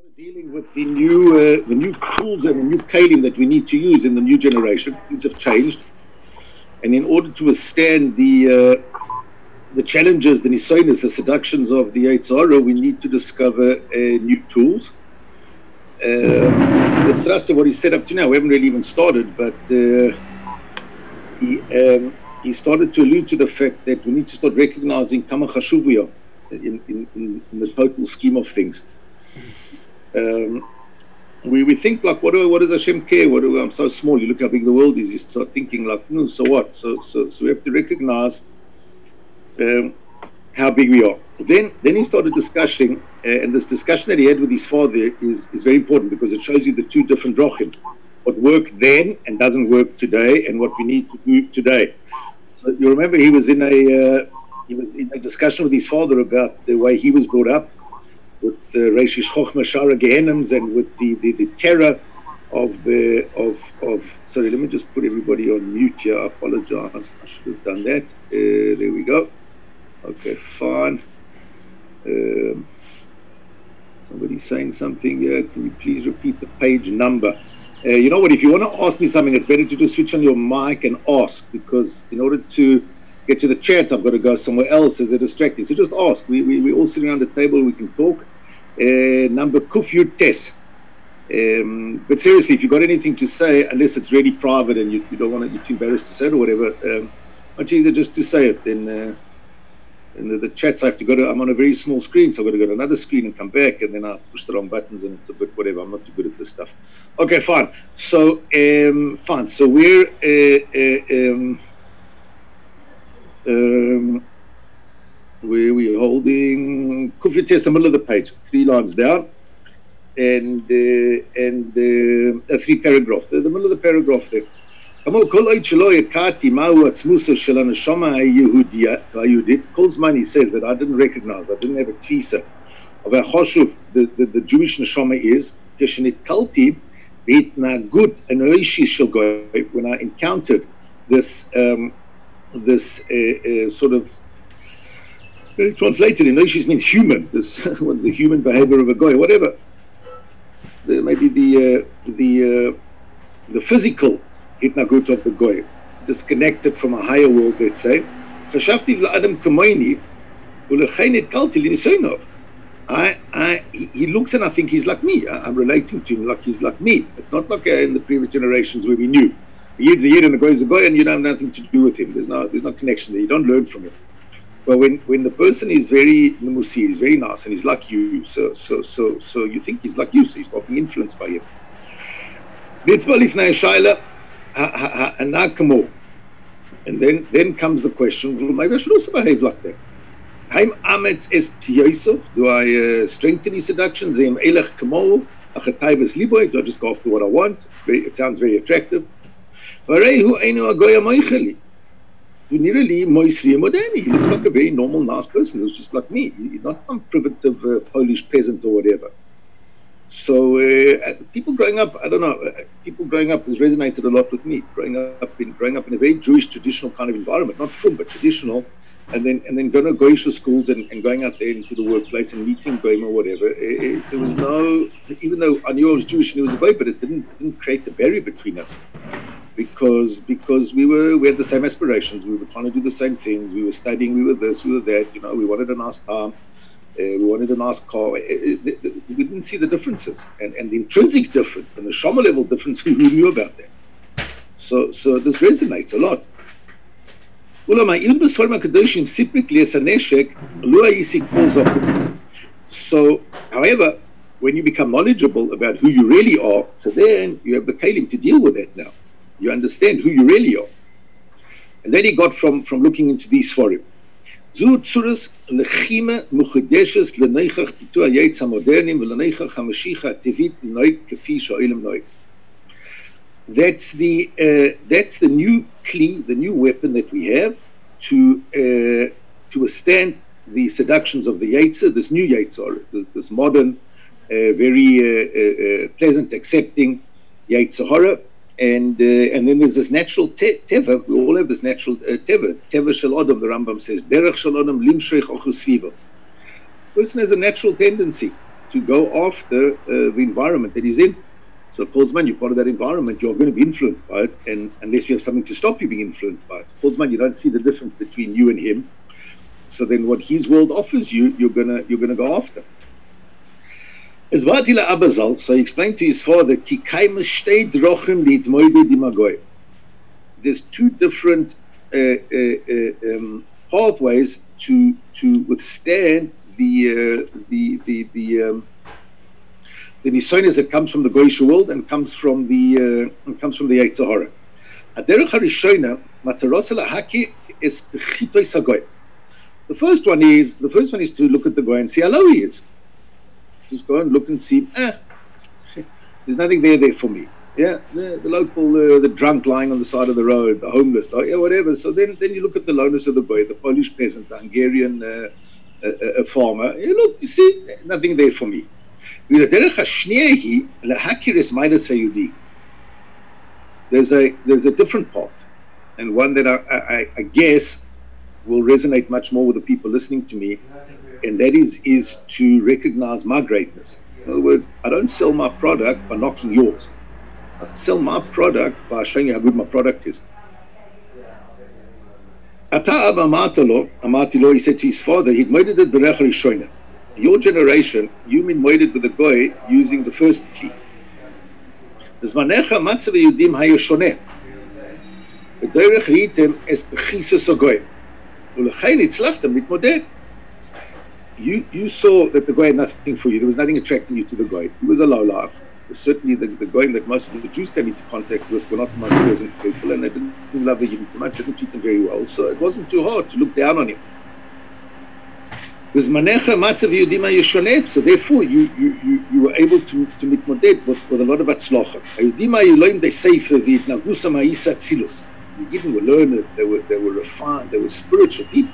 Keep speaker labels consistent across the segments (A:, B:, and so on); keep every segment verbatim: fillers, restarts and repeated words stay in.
A: Dealing with the new uh, the new tools and the new kalim that we need to use in the new generation. Things have changed, and in order to withstand the uh, the challenges, the nisonas, the seductions of the Eitzara, we need to discover uh, new tools. Um, the thrust of what he set up to now, we haven't really even started, but uh, he um, he started to allude to the fact that we need to start recognizing kama chashuv in, in, in, in the total scheme of things. Um, we, we think like, what do what does Hashem care? What do, I'm so small. You look how big the world is. You start thinking like, no, so what? So so so we have to recognize um, how big we are. Then then he started discussing, uh, and this discussion that he had with his father is is very important because it shows you the two different drachim, what worked then and doesn't work today, and what we need to do today. So you remember he was in a uh, he was in a discussion with his father about the way he was brought up, with the Reishish Chochma Shara Gehennims, and with the, the, the terror of the of of sorry, let me just put everybody on mute here. I apologize. I should have done that. Uh, there we go. Okay, fine. Um, somebody's saying something here. Can you please repeat the page number? Uh, you know what? If you want to ask me something, it's better to just switch on your mic and ask, because in order to get to the chat, I've got to go somewhere else. Is it distracting? So just ask. We we we all sitting around the table. We can talk. Uh, number Kufyut Tes. Um, but seriously, if you've got anything to say, unless it's really private and you, you don't want to, you're too embarrassed to say it or whatever, um, much easier just to say it. Then, uh, and the, the chats I have to go to. I'm on a very small screen, so I've got to go to another screen and come back, and then I push the wrong buttons, and it's a bit whatever. I'm not too good at this stuff. Okay, fine. So, um, fine. So we're. Uh, uh, um, um, where we're holding Kufri Test, the middle of the page, three lines down, and uh, and uh, uh, three paragraphs. The, the middle of the paragraph there. Kolzman, he says that I didn't recognize, I didn't have a tfisa of how choshuv the, the, the Jewish neshama is. When I encountered this um, this uh, uh, sort of uh, translated in Noishis means human, this the human behavior of a goy, whatever. The, maybe the uh, the uh, the physical hitnagut of the goy, disconnected from a higher world, let's say. I, I, he looks and I think he's like me. I'm relating to him like he's like me. It's not like uh, in the previous generations where we knew the yid's a yid and the goy is a goy, and you don't have nothing to do with him. There's no, there's no connection there. You don't learn from him. But when, when the person is very musi, he's very nice, and he's like you, so so so so you think he's like you, so he's not being influenced by him. And then then comes the question, well, maybe I should also behave like that. Do I uh, strengthen his seduction? Do I just go after what I want? Very, it sounds very attractive. He looks like a very normal, nice person who's just like me. He's not some primitive uh, Polish peasant or whatever. So uh, people growing up, I don't know, uh, people growing up has resonated a lot with me. Growing up in growing up in a very Jewish traditional kind of environment, not frum, but traditional, and then and then going to goyish schools and, and going out there into the workplace and meeting goyim or whatever. It, it, there was no, even though I knew I was Jewish and he was a goy, but it didn't didn't create the barrier between us. Because because we were we had the same aspirations, we were trying to do the same things, we were studying, we were this, we were that, you know, we wanted a nice time, uh, we wanted a nice car. It, it, it, we didn't see the differences, and, and the intrinsic difference and the shama level difference, we knew about that. So so this resonates a lot. So, however, when you become knowledgeable about who you really are, so then you have the kalim to deal with that now. You understand who you really are. And then he got from, from looking into these for him. That's the uh, that's the new kli, the new weapon that we have to uh, to withstand the seductions of the Yetzer, this new Yetzer, this, this modern, uh, very uh, uh, pleasant, accepting Yetzer hara. And uh, and then there's this natural te- teva. We all have this natural uh, teva. Teva shel adam, the Rambam says. Derech shel adam limshreich ochus sviva. Person has a natural tendency to go after uh, the environment that he's in. So Kolzman, you're part of that environment, you're going to be influenced by it, and unless you have something to stop you being influenced by it. Kolzman, you don't see the difference between you and him. So then what his world offers you, you're gonna you're gonna go after. As Vatila Abazal, so he explained to his father, there's two different uh, uh, uh, um, pathways to to withstand the uh, the the the um, the nisonis that comes from the Goyish world and comes from the uh, and comes from the Yetzer Hara. Aderech harishona mataros lahaki is chitoy sagoy. The first one is the first one is to look at the goy and see how low he is. Just go and look and see. Ah, there's nothing there there for me. Yeah, the, the local, uh, the drunk lying on the side of the road, the homeless, oh, yeah, whatever. So then, then you look at the lowness of the goy, the Polish peasant, the Hungarian uh, uh, uh, farmer. You look, you see, nothing there for me. There's a there's a different path, and one that I, I, I guess will resonate much more with the people listening to me, and that is is to recognize my greatness. In other words, I don't sell my product by knocking yours. I sell my product by showing you how good my product is. Ata Abba Amatalo, Amatilo, he said to his father, he'd made it at Berech Rishoina. Your generation, you mean waited with the goy using the first key. Zmanecha matzav yudim hayashoneh. B'derech ritem es b'chisus hagoy. Ulechein itzlachtem mitmoded. You you saw that the goy had nothing for you. There was nothing attracting you to the goy. He was a lowlife. Certainly the, the goyim that most of the Jews came into contact with were not the most pleasant people, and they didn't, didn't love the Yidden too much, they didn't treat them very well, so it wasn't too hard to look down on him. So therefore you you, you, you were able to, to mitmoded with, with a lot of atzlocha. The Yidden were learned, they were they were refined, they were spiritual people.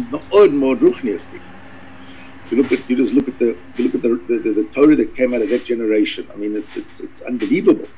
A: You look at, you just look at the, you look at the the, the, the Torah that came out of that generation. I mean, it's it's it's unbelievable.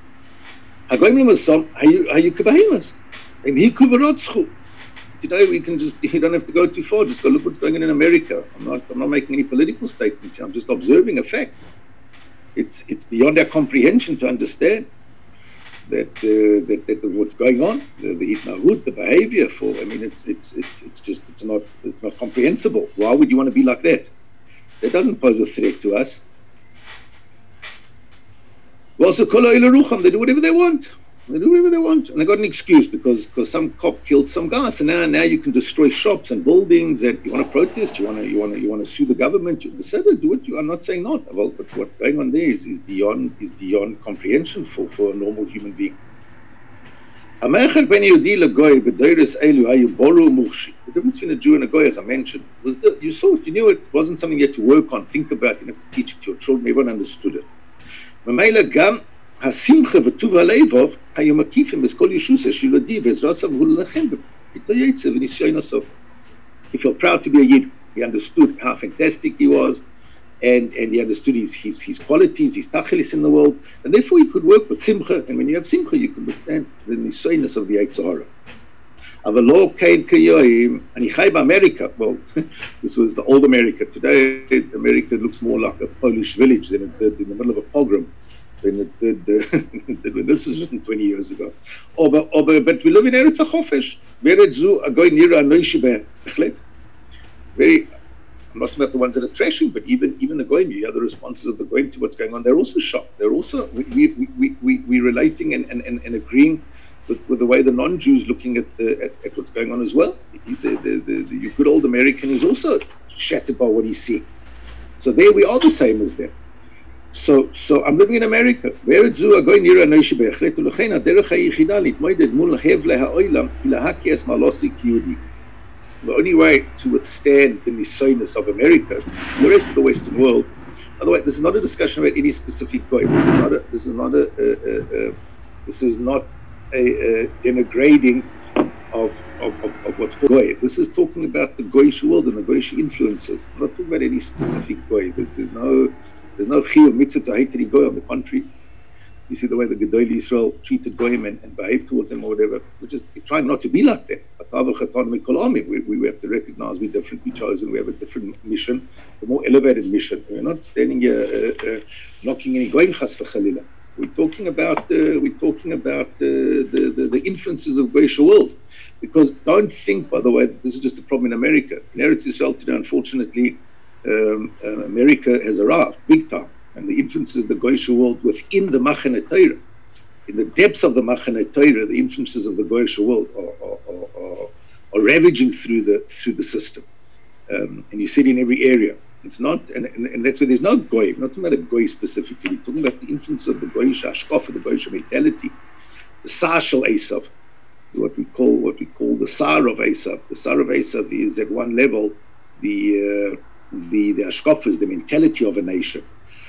A: Today we can just, you don't have to go too far. Just go look what's going on in America. I'm not I'm not making any political statements here. I'm just observing a fact. It's it's beyond our comprehension to understand that uh, that, that what's going on, the, the hitnahut, the behavior. For I mean, it's it's it's it's just it's not it's not comprehensible. Why would you want to be like that? That doesn't pose a threat to us. Well, so they do whatever they want. They do whatever they want, and they got an excuse because because some cop killed some guy. So now now you can destroy shops and buildings, and you want to protest, you want to you want to you want to sue the government. You say do it. You, I'm not saying not. Well, but what's going on there is, is beyond is beyond comprehension for, for a normal human being. The difference between a Jew and a goy, as I mentioned, was that you saw it, you knew it. It wasn't something you had to work on, think about. You didn't have to teach it to your children. Everyone understood it. השמחה וטוב הלבוב היו מקיפים בכל ישוס השילודי בעזרתו והוא לכם בפתו יצא וניסיון נוסף. He felt proud to be a Yid. He understood how fantastic he was, and, and he understood his, his, his qualities, his tachelis in the world, and therefore he could work with simcha, and when you have simcha you can withstand the nisoinus of the Yetzer Hara. אבל לא כן כיום, אני חי באמריקה. Well, this was the old America. Today America looks more like a Polish village than it did in the middle of a pogrom. When it did, uh, when this was written twenty years ago. Oh, but, oh, but, but we live in Eretz HaChofesh. Ve'eretz zu agoy nira anoishi be'echlet. Very, I'm not talking about the ones that are trashing, but even even the goyim, you hear the responses of the goyim to what's going on. They're also shocked. They're also we we we we we relating and, and, and, and agreeing with, with the way the non-Jews looking at the at, at what's going on as well. The the, the the the good old American is also shattered by what he's seeing. So there we are the same as them. So, so I'm living in America. The only way to withstand the nisoinus of America, the rest of the Western world. By the way, this is not a discussion about any specific goy. This is not a. This is not a. a, a, a this is not a, a denigrating of of, of, of what's called goy. This is talking about the goyish world and the goyish influences. I'm not talking about any specific goy. There's, there's no. There's no chiyuv mitzvah to hate any goy. On the contrary, You see the way the Gedolei Israel treated Goyim and, and behaved towards them or whatever. We're just trying not to be like them. We, we have to recognize we're different, we're chosen, we have a different mission, a more elevated mission. We're not standing here uh, uh, knocking any Goyim chas v'chalila. We're talking about uh, we're talking about uh, the, the the influences of Goyish world. Because don't think, by the way, that this is just a problem in America. In Eretz Israel today, unfortunately, um, uh, America has arrived big time. And the influences of the Goyish world within the Machane Torah, in the depths of the Machane Torah, the influences of the Goyish world are, are, are, are ravaging through the through the system, um, and you see it in every area. It's not, and, and, and that's where there's no Goy. Not talking about a Goy specifically. We're talking about the influence of the Goyish Ashkofa, the Goyish mentality, the Sar Shel Esav, what we call what we call the Sar of Esav. The Sar of Esav is at one level the uh, the the Ashkofa is the mentality of a nation.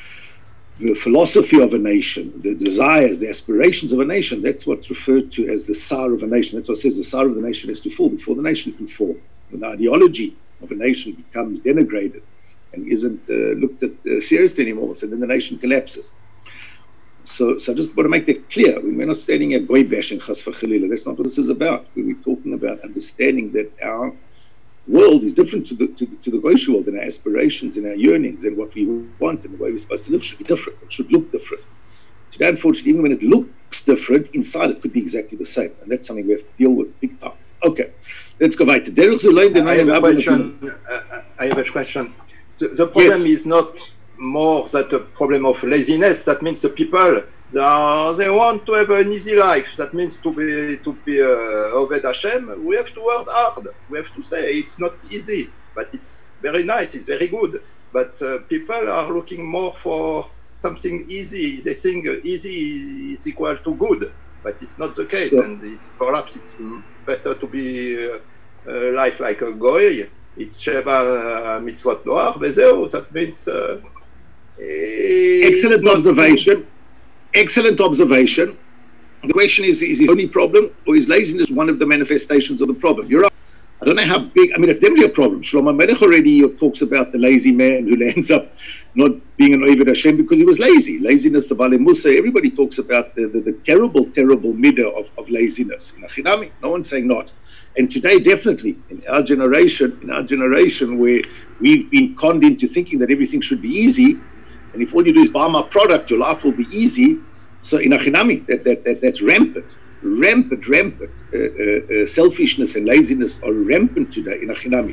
A: The philosophy of a nation, the desires, the aspirations of a nation, that's what's referred to as the Sar of a nation. That's what it says the Sar of the nation has to fall before the nation can fall. When the ideology of a nation becomes denigrated and isn't uh, looked at uh, seriously anymore, so then the nation collapses. So, so I just want to make that clear. We're not standing here goy bashing chas v'chalila. That's not what this is about. We're talking about understanding that our world is different to the to the, to the Goyish world, and our aspirations and our yearnings and what we want and the way we're supposed to live should be different. It should look different. Today, unfortunately, even when it looks different, inside it could be exactly the same, and that's something we have to deal with big time. Okay, let's go back to Derek.
B: I have a question. Uh, I have a question. The, the problem yes. is not more that a problem of laziness. That means the people they are, they want to have an easy life. That means to be to be uh, Oved Hashem. We have to work hard. We have to say it's not easy, but it's very nice. It's very good. But uh, people are looking more for something easy. They think easy is equal to good, but it's not the case. Sure. And it's, perhaps it's better to be uh, uh, life like a goy. It's Sheva mitzvot noach vezeu. That means. Uh,
A: Excellent observation. Excellent observation. The question is, is his only problem, or is laziness one of the manifestations of the problem? You're right. I don't know how big, I mean, it's definitely a problem. Shlomo Melech already talks about the lazy man who ends up not being an Oved Hashem because he was lazy. Laziness, the Bale Musa, everybody talks about the, the, the terrible, terrible midah of, of laziness. In Achinami, no one's saying not. And today, definitely, in our generation, in our generation where we've been conned into thinking that everything should be easy, and if all you do is buy my product, your life will be easy. So in Achinami, that, that, that, that's rampant, rampant, rampant. Uh, uh, uh, selfishness and laziness are rampant today in Achinami.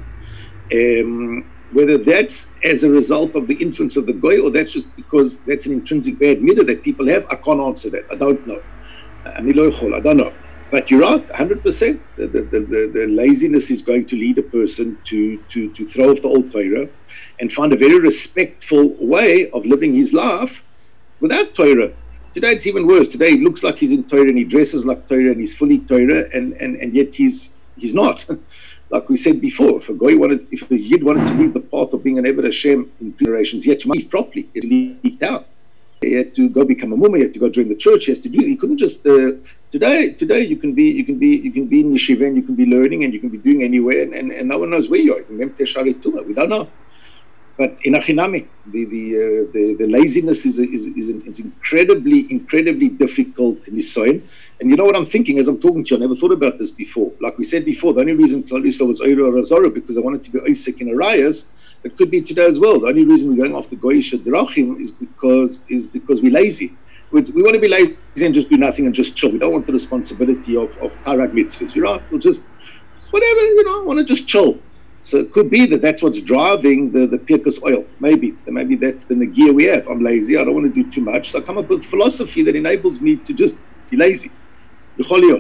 A: Um, whether that's as a result of the influence of the Goy, or that's just because that's an intrinsic bad midah that people have, I can't answer that. I don't know. I don't know. But you're right, one hundred percent. The, the, the, the laziness is going to lead a person to, to, to throw off the old Torah and find a very respectful way of living his life without Torah. Today it's even worse. Today he looks like he's in Torah and he dresses like Torah and he's fully Torah, and, and, and yet he's he's not. Like we said before, if a guy wanted, if a Yid wanted to leave the path of being an Eved Hashem in generations, he had to leave properly. He had to leave town. He had to go become a mumma. He had to go join the church. He has to do it. He couldn't just. Uh, today, today you can be, you can be, you can be in yeshiva and you can be learning and you can be doing anywhere, and, and, and no one knows where you are. We don't know. But in Achinami, the the, uh, the the laziness is is is, an, is incredibly incredibly difficult nisoyin. And you know what I'm thinking as I'm talking to you? I never thought about this before. Like we said before, the only reason Klal Yisrael was Oira Razora because I wanted to go Isaac in Arayas. It could be today as well. The only reason we're going after Goyish Drachim is because is because we're lazy. We, we want to be lazy and just do nothing and just chill. We don't want the responsibility of of Tarag mitzvahs. You're right. We'll just, just whatever, you know. I want to just chill. So it could be that that's what's driving the, the Pirkus oil. Maybe. Maybe that's the nagia we have. I'm lazy. I don't want to do too much. So I come up with philosophy that enables me to just be lazy. The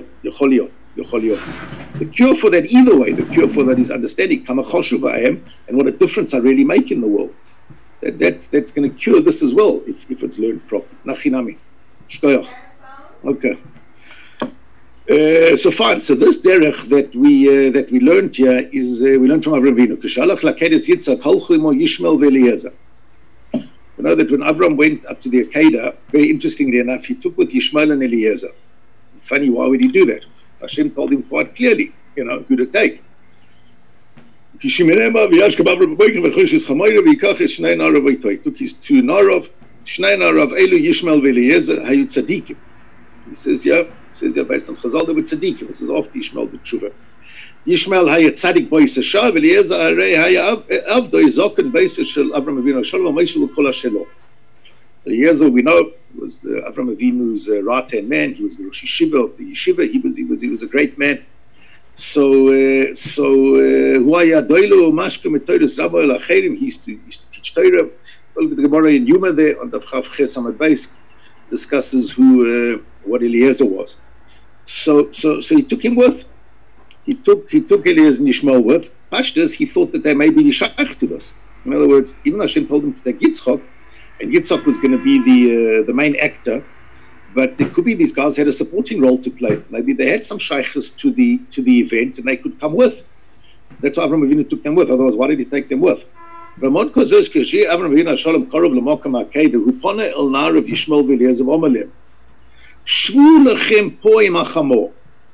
A: cure for that, either way, the cure for that is understanding and what a difference I really make in the world. That, that's that's going to cure this as well if, if it's learned properly. Nachinami. Okay. Uh, so fine. So this derech that we uh, that we learned here is uh, we learned from Avraham Avinu. Kshalach lakedes Yitzchak halchu imo Yishmael ve'Eliezer. We know that when Avram went up to the Akedah, very interestingly enough, he took with Yishmael and Eliezer. Funny, why would he do that? Hashem told him quite clearly, you know, who to take. He took his two Narov Shneina Rav Elu Yishmael v'Eliezer hayu tzadikim. He says, yeah, he says, yeah, based on Chazal, they were tzadikim. This is after Yishmael the tshuva. Yishmael haya tzadik bois Eshav, Eliezer arei haya avdo izoken beis shel Avram Avinu Shalom Moshe l'kol hashelo. Eliezer, we know, was the Avram Avinu's uh, right-hand man. He was the Rosh Yeshiva of the Yeshiva. He was, he was, he was a great man. So, uh, so, who haya doilu mashke metodos Rabbi Lacherim. He used to, used to teach Torah. Look at the Gemara in Yuma there on the Chav Ches Amud Beis discusses who, uh, what Eliezer was. So, so, so he took him with. He took, he took Eliezer and Yishmael with. Pashtas, he thought that they may be Yishach to this. In other words, even though Hashem told him to take Yitzchak, and Yitzchak was going to be the uh, the main actor, but it could be these guys had a supporting role to play. Maybe they had some shaykhs to the to the event, and they could come with. That's why Avram Avinu took them with. Otherwise, why did he take them with? Ramon Kozos Kashi Avram Avinu Shalom Korov L'Mokam HaKeder Hupone El Nar of Yishmael v'Eliezer Omelem Shvu Lechem Po Im HaChamor.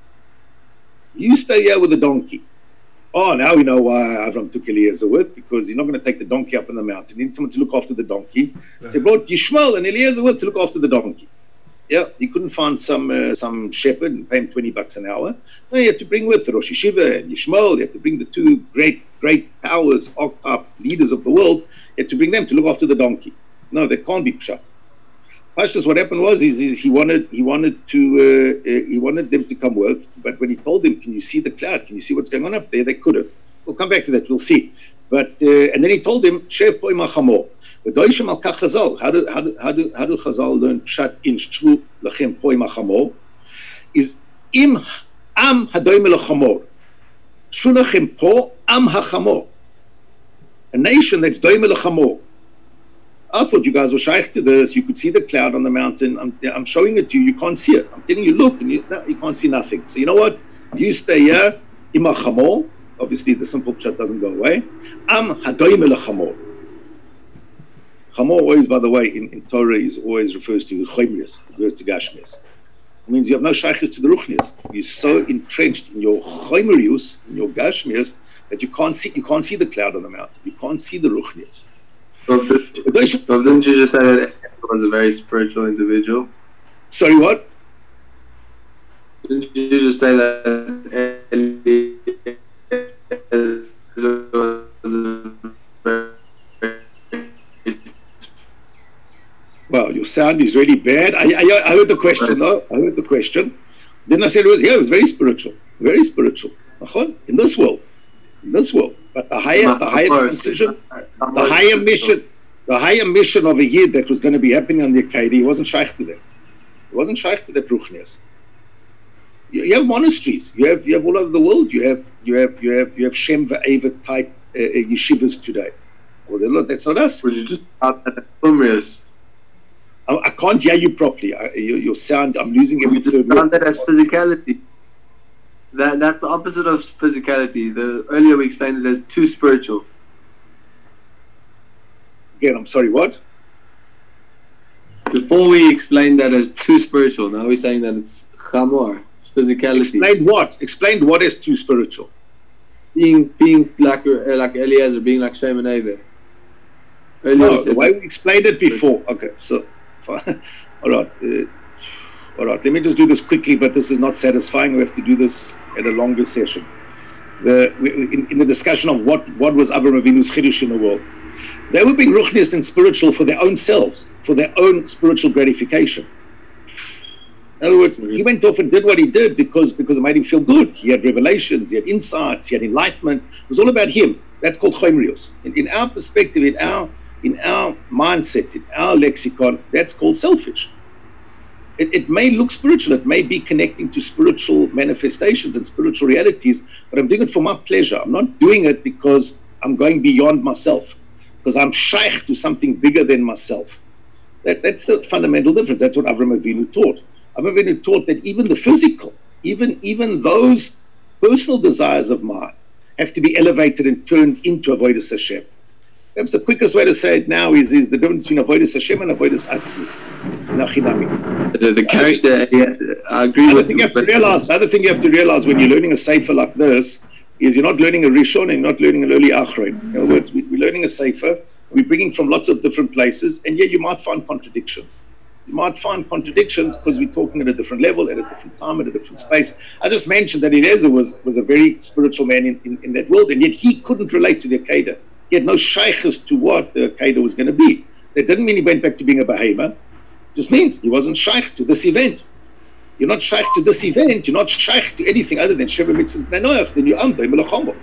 A: You stay here with the donkey. Oh, now we know why Avram took Eliezer with, because he's not going to take the donkey up in the mountain. He needs someone to look after the donkey. Yeah. So he brought Yishmael and Eliezer with to look after the donkey. Yeah, he couldn't find some uh, some shepherd and pay him twenty bucks an hour. No, he had to bring with the Rosh Yeshiva and Yishmael. He had to bring the two great, great powers, archetype leaders of the world. He had to bring them to look after the donkey. No, that can't be pshat. Pashtas, what happened was, is, is he wanted he wanted to uh, uh, he wanted them to come with, but when he told them, "Can you see the cloud? Can you see what's going on up there?" They couldn't. We'll come back to that. We'll see. But uh, and then he told them, "Shev po im hachamor." The doishim al kach Chazal. How do how do how do how do Chazal learn pshat in shvu lachem po im hachamor? Is im am hadoim el hachamor. Shvu lachem po am hachamor. A nation that's doim el hachamor. I thought you guys were shaykh to this. You could see the cloud on the mountain. I'm, I'm showing it to you. You can't see it. I'm telling you, look, and you, no, you can't see nothing. So you know what? You stay here. Ima chamor. Obviously, the simple pshat doesn't go away. Am hadoim el chamor. Chamor always, by the way, in, in Torah is always refers to chomrius, refers to gashmius. It means you have no shaykhs to the ruchnius. You're so entrenched in your chomrius, in your gashmius, that you can't see. You can't see the cloud on the mountain. You can't see the ruchnius.
C: So, so didn't you just say that Eliezer was a very spiritual individual?
A: Sorry, what?
C: Didn't you just say that Eliezer was a very...
A: Well, your sound is really bad. I, I, I heard the question, though. I heard the question. Then I said, it was, yeah, it was very spiritual. Very spiritual. In this world. In this world. But the higher, the higher transition, the higher mission, the higher mission of a yid that was going to be happening on the Akkadi, he wasn't shaykh to them. He wasn't shaykh to the Ruchnias. You, you have monasteries. You have you have all over the world. You have you have you have you have Shem V'Eva type uh, yeshivas today. Well, not, that's not us.
C: Would you just add that as
A: I, I can't hear you properly. I, your, your sound. I'm losing every third
C: word. That as physicality. That, that's the opposite of physicality. The, earlier we explained it as too spiritual.
A: Again, I'm sorry, what?
C: Before we explained that as too spiritual, now we're saying that it's chamor, physicality.
A: Explain what? Explain what is too spiritual.
C: Being being like uh, like Eliezer, being like Shem and Ever.
A: No, the way we explained it before. Okay, so, all right. Uh, all right, let me just do this quickly, but this is not satisfying. We have to do this at a longer session. The, in, in the discussion of what, what was Avraham Avinu's chiddush in the world, they were being ruchniist and spiritual for their own selves, for their own spiritual gratification. In other words, he went off and did what he did because, because it made him feel good. He had revelations, he had insights, he had enlightenment. It was all about him. That's called chomrius. In, in our perspective, in our, in our mindset, in our lexicon, that's called selfish. It, it may look spiritual, it may be connecting to spiritual manifestations and spiritual realities, but I'm doing it for my pleasure. I'm not doing it because I'm going beyond myself, because I'm shaykh to something bigger than myself. That, that's the fundamental difference. That's what Avraham Avinu taught. Avraham Avinu taught that even the physical, even, even those personal desires of mine have to be elevated and turned into avodas Hashem. Perhaps the quickest way to say it now is, is the difference between avodas Hashem and avodas Atzmi.
C: The, the character, yeah, I agree
A: the
C: with
A: thing you. Have to realize, the other thing you have to realize when you're learning a sefer like this is you're not learning a Rishon and you're not learning an early Achron. In other words, we're learning a sefer. We're bringing from lots of different places, and yet you might find contradictions. You might find contradictions because we're talking at a different level, at a different time, at a different space. I just mentioned that Eliezer was, was a very spiritual man in, in, in that world, and yet he couldn't relate to the Akedah. He had no shaykhs to what the Akedah was going to be. That didn't mean he went back to being a Behemoth. It just means he wasn't shaykh to this event. You're not shaykh to this event, you're not shaykh to anything other than Sheva Mitzvahs Bnei Noach, then you're Amdei Melachamo.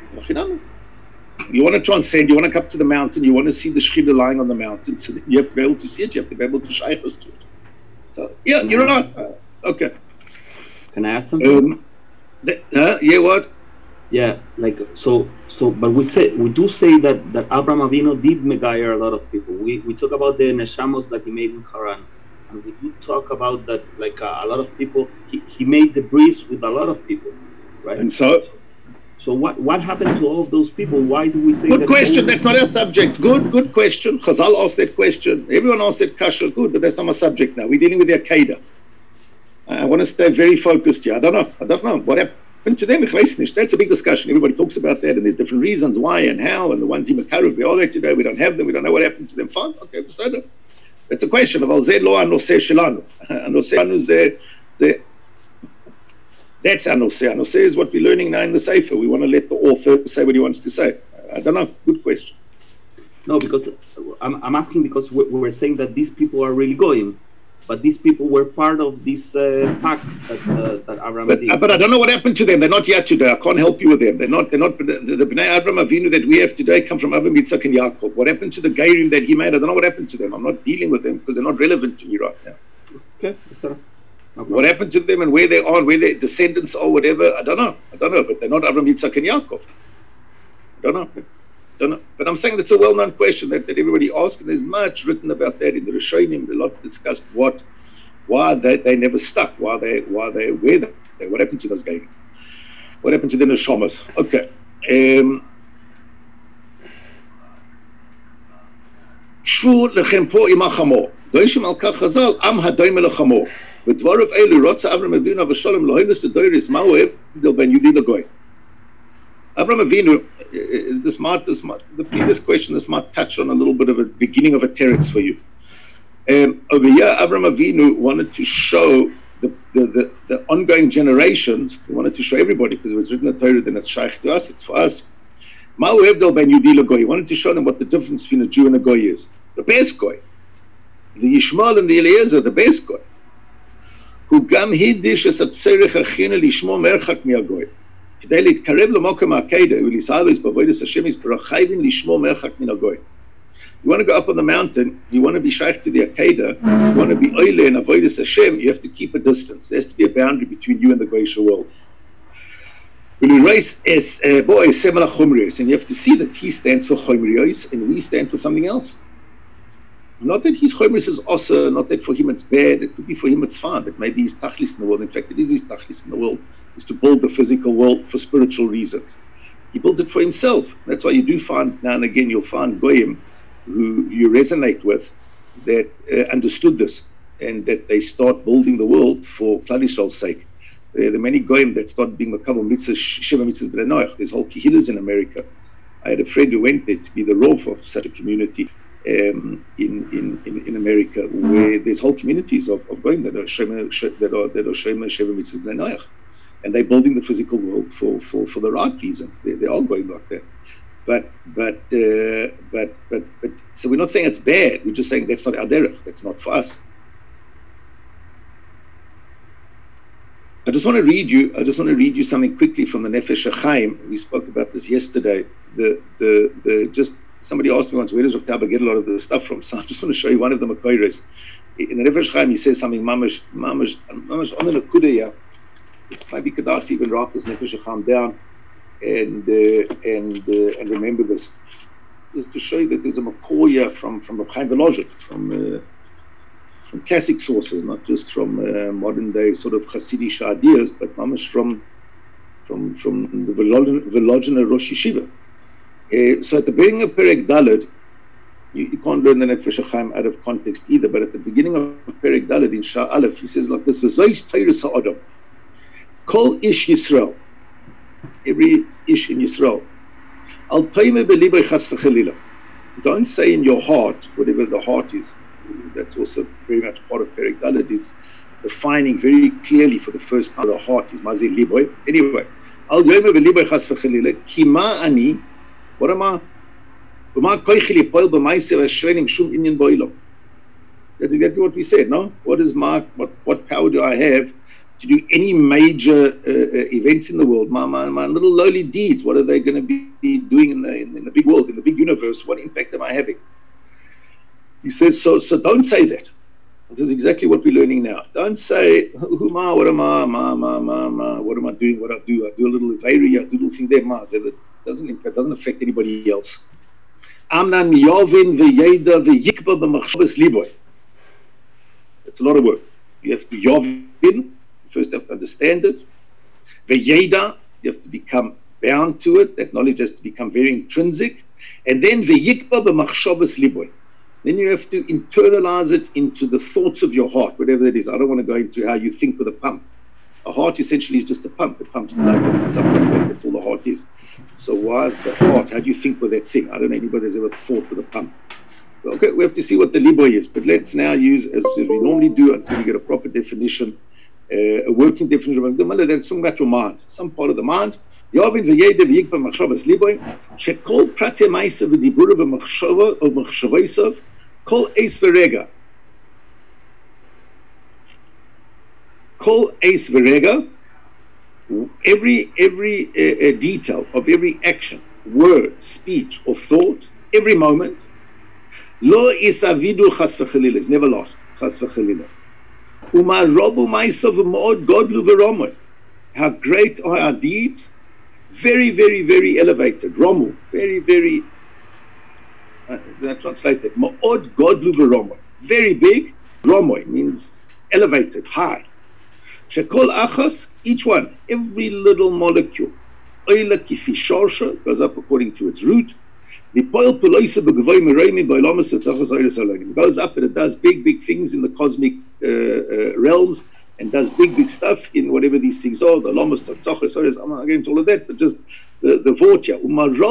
A: You want to transcend, you want to come to the mountain, you want to see the Shechina lying on the mountain, so you have to be able to see it, you have to be able to shaykh us to it. So, yeah, you're right. Uh, okay.
D: Can I ask something?
A: Um, the, uh, yeah, what?
D: Yeah, like, so, so, but we say, we do say that, that Abraham Avinu did megayer a lot of people. We, we talk about the neshamos that he made in Haran. And we did talk about that, like uh, a lot of people, he, he made the breeze with a lot of people, right?
A: And so?
D: So what, what happened to all of those people? Why do we say
A: good
D: that?
A: Good question, that's not our subject. Good, good question. Chazal asked that question. Everyone asked that kasha, good, but that's not my subject now. We're dealing with the Akedah. I want to stay very focused here. I don't know, I don't know. What happened to them? That's a big discussion. Everybody talks about that, and there's different reasons why and how, and the ones in Makaruv, we are there today, we don't have them, we don't know what happened to them. Fine, okay, בסדר. That's a question of Al-Zeh Lo Anoseh Shelanu. Anoseh Anu Zeh, Zeh. That's Anoseh. Anoseh is what we're learning now in the Sefer. We want to let the author say what he wants to say. I don't know. Good question.
D: No, because I'm, I'm asking because we, we were saying that these people are really going, but these people were part of this uh, pack that, uh, that Abraham
A: but,
D: did.
A: Uh, but I don't know what happened to them. They're not yet today. I can't help you with them. They're not. They're not. The, the Bnei Abraham Avinu that we have today come from Avraham, Yitzchak, and Yaakov. What happened to the Geirim that he made? I don't know what happened to them. I'm not dealing with them because they're not relevant to me right now.
D: Okay, sir. No
A: what happened to them and where they are, where their descendants are, whatever? I don't know. I don't know. But they're not Avraham, Yitzchak, and Yaakov. I don't know. I don't know. But I'm saying that's a well-known question that, that everybody asks, and there's much written about that in the Rishonim. A lot discussed what. Why they, they never stuck, why they why they where they what happened to those guys? What happened to the neshamas? Okay. Um Shvu lechem po im hachamor. Doishim al kach chazal am hadoim el hachamor. V'dvarav elu rotza Avraham Avinu v'shalom loheilus dedoiris ma'u evdil ben Yudi lagoy. Avraham Avinu, this might this might the previous question this might touch on a little bit of a beginning of a teretz for you. Um, over here, Avraham Avinu wanted to show the, the, the, the ongoing generations. He wanted to show everybody because it was written in the Torah, then it's shaykh to us, it's for us. Ma'u evdel ben Yudi lagoy. He wanted to show them what the difference between a Jew and a goy is. The best goy, the Yishmael and the Eliezer, the best goy. Who gam hidish es atzerich achina lishmo merchak mi'agoy. K'day litkarev l'mokem ha'akedah u'lisa'alos b'avodas Hashem is berachayvim lishmo merchak min hagoy. You want to go up on the mountain, you want to be shaykh to the Akedah, you want to be oile and avodas Hashem, you have to keep a distance. There has to be a boundary between you and the Goyish world. When you raise as a boy, Semela Chomriyos, and you have to see that he stands for Chomriyos and we stand for something else. Not that his Chomriyos is also, not that for him it's bad, it could be for him it's fine, that maybe he's tachlis in the world. In fact, it is his tachlis in the world, is to build the physical world for spiritual reasons. He built it for himself. That's why you do find, now and again, you'll find Goyim who you resonate with that uh, understood this and that they start building the world for Klal Yisrael's sake. There are the many goyim that start being makabel mitzvahs, sheva mitzvahs b'nei Noach. There's whole kehillas in America. I had a friend who went there to be the rov of such a community um, in, in, in, in America, where there's whole communities of, of goyim that are shema that are that are shema sheva mitzvahs b'nei Noach, and they're building the physical world for for, for the right reasons. They they are going like that. But but uh, but but but so we're not saying it's bad. We're just saying that's not our derech. That's not for us. I just want to read you. I just want to read you something quickly from the Nefesh HaChaim. We spoke about this yesterday. The the the just somebody asked me once, where does Rav Taba get a lot of the stuff from? So I just want to show you one of the Makoros. In the Nefesh HaChaim, he says something mamash mamash mamash on the Nakuda. It's maybe Gaddafi even write this Nefesh HaChaim down. And uh, and uh, and remember this, just to show you that there's a makoya from from Rav Chaim Volozhin, from uh, from classic sources, not just from uh, modern day sort of Hasidic ideas, but mamish from from from the Volozhin Rosh Yeshiva. Uh, so at the beginning of Perek Daled, you, you can't learn the Nefesh HaChaim out of context either. But at the beginning of Perek Daled in Shah Aleph, he says like this: "V'zois Teiros ha'adam, kol ish Yisrael." Every ish in Yisrael. Al paime belibay chas v'chelila. don't say in your heart, whatever the heart is. That's also very much part of Perek Dalet, is defining very clearly for the first time the heart is Mazi Liboy. Anyway, Al Yoime Veliboy Chas V'Chelile, Kima Ani, what am I? B'ma Koichi Lipoil B'maise V'Shrenim Shum Inyan Boilo. That's exactly what we said, no? What is my, what, what power do I have to do any major uh, uh, events in the world? My, my, my little lowly deeds, what are they going to be, be doing in the, in, in the big world, in the big universe? What impact am I having? He says, so so don't say that. This is exactly what we're learning now. Don't say, who am I, what am I, ma, ma, ma, ma, what am I doing, what I do? I do a little Avery, I do a little thing there, ma. It doesn't impact, doesn't affect anybody else. Amnan miyovin v'yeda v'yikba b'machshavas liboy. That's a lot of work. You have to yovin, you first have to understand it. V'yeda, you have to become bound to it. That knowledge has to become very intrinsic. And then v'yikba b'machshavas liboy. Then you have to internalize it into the thoughts of your heart, whatever that is. I don't want to go into how you think with a pump. A heart essentially is just a pump. It pumps blood and stuff like that. That's all the heart is. So why is the heart? How do you think with that thing? I don't know anybody that's ever thought with a pump. Okay, we have to see what the liboy is. But let's now use, as we normally do until we get a proper definition, uh, a working definition of the mind. That's something about your mind, some part of the mind. Yovin v'yeda v'yikba machshavas liboy, shekol prate ma'isa v'dibura v'machshava or machshavaisav, kol eis v'rega. Kol eis v'rega, every, every uh, uh, detail of every action, word, speech, or thought, every moment, lo isavidu chas v'chalila, is never lost, chas v'chalila. Uma robu ma'isa v'ma'od godlu v'romoy. How great are our deeds? Very, very, very elevated. Romu, very, very, uh, I translate that. Ma'od godlu v'romoy. Very big. Romoy means elevated, high. Shekol achas, each one, every little molecule. Oila kifi shorsha, goes up according to its root. It goes up and it does big, big things in the cosmic uh, uh, realms, and does big, big stuff in whatever these things are. The Lamos, Tzachos, I'm not against all of that, but just the the Vortia.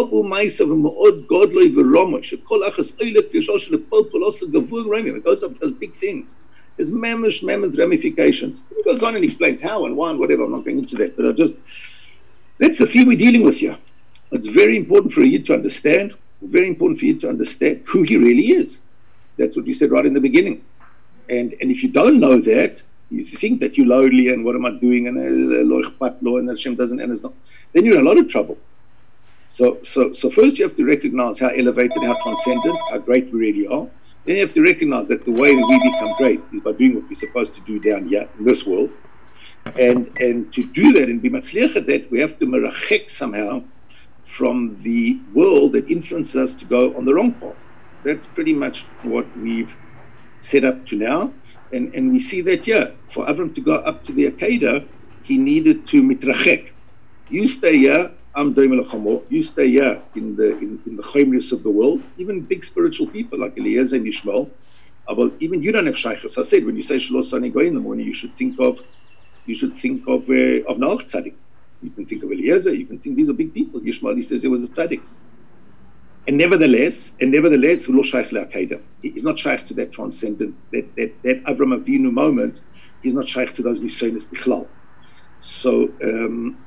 A: It goes up, does big things. There's mammoth, mammoth ramifications. It goes on and explains how and why and whatever. I'm not going into that, but I just, that's the theme we're dealing with here. It's very important for you to understand, very important for you to understand who he really is. That's what we said right in the beginning. And and if you don't know that, you think that you're lowly and what am I doing and and Hashem doesn't and it's not, then you're in a lot of trouble. So so so first you have to recognize how elevated, how transcendent, how great we really are. Then you have to recognize that the way that we become great is by doing what we're supposed to do down here in this world. And and to do that and be matzliach at that, we have to merachek somehow from the world that influences us to go on the wrong path. That's pretty much what we've set up to now. And and we see that here. For Avram to go up to the Akedah, he needed to mitrachek. You stay here, I'm doing melachamo. You stay here in the in, in the chomrius of the world. Even big spiritual people like Eliezer and Yishmael. But even you don't have shaykhs. I said when you say Shalosh Sani Goy in the morning, you should think of you should think of uh, of Noach Tzaddik. You can think of Eliezer. You can think these are big people. Yishmael, he says he was a tzaddik. And nevertheless, and nevertheless, he is not shaykh to that transcendent, that that that Avram Avinu moment. He's not shaykh to those nisonos bichlal. So, um,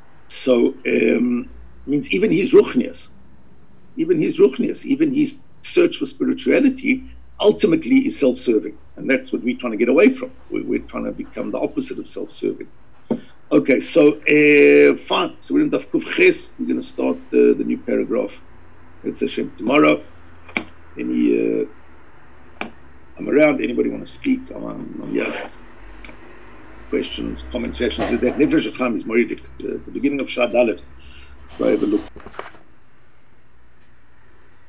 A: so um, means even his ruchnias, even his ruchnias, even his search for spirituality, ultimately is self-serving, and that's what we're trying to get away from. We're, we're trying to become the opposite of self-serving. Okay, so uh, fine. So we're in Daf Kuf Ches. We're going to start the, the new paragraph. It's Hashem tomorrow. Any, uh, I'm around. Anybody want to speak? I'm, I'm, I'm yeah. Questions, comments, reactions to that. Nefesh Chaim is Moridik, uh, the beginning of Shah Dalet. Go have a look.